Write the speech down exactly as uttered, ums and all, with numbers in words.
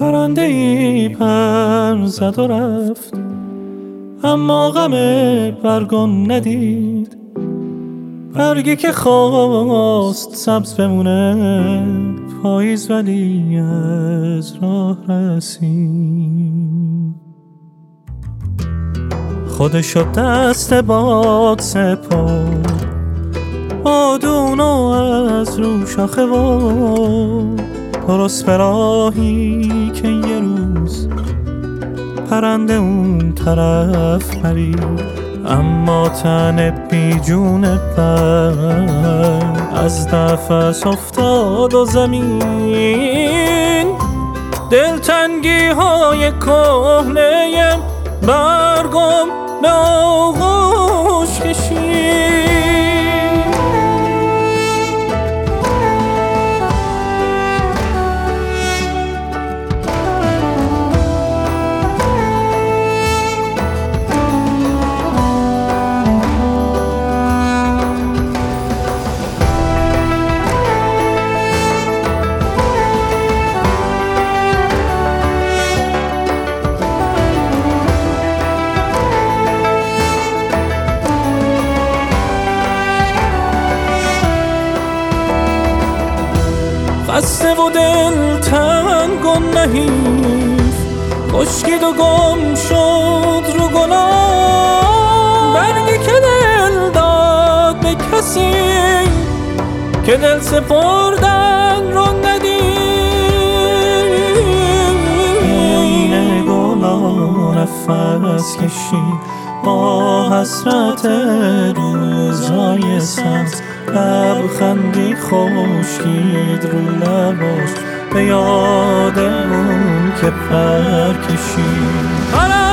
پرنده ای پر زد و رفت، اما غم برگان ندید. برگی که خواست سبز بمونه، پاییز ولی از راه رسید. خودشو دست باد سپرد، بادونو از رو شاخه و درست به راهی که یه روز پرنده اون طرف پرید. اما تن بی جون پر از نفس افتاد و زمین دلتنگی های کهنه برگم به آغوش کشید. خسته و دل تنگ و نحیف، خشکید و گم شد رو گلاب. برگی که دل داد به کسی که دل سپردن رو ندید. این گلان نفس کشید با حسرت روزای سبز. لبخندی خشکید رو لباش به یاد اون که پر کشید.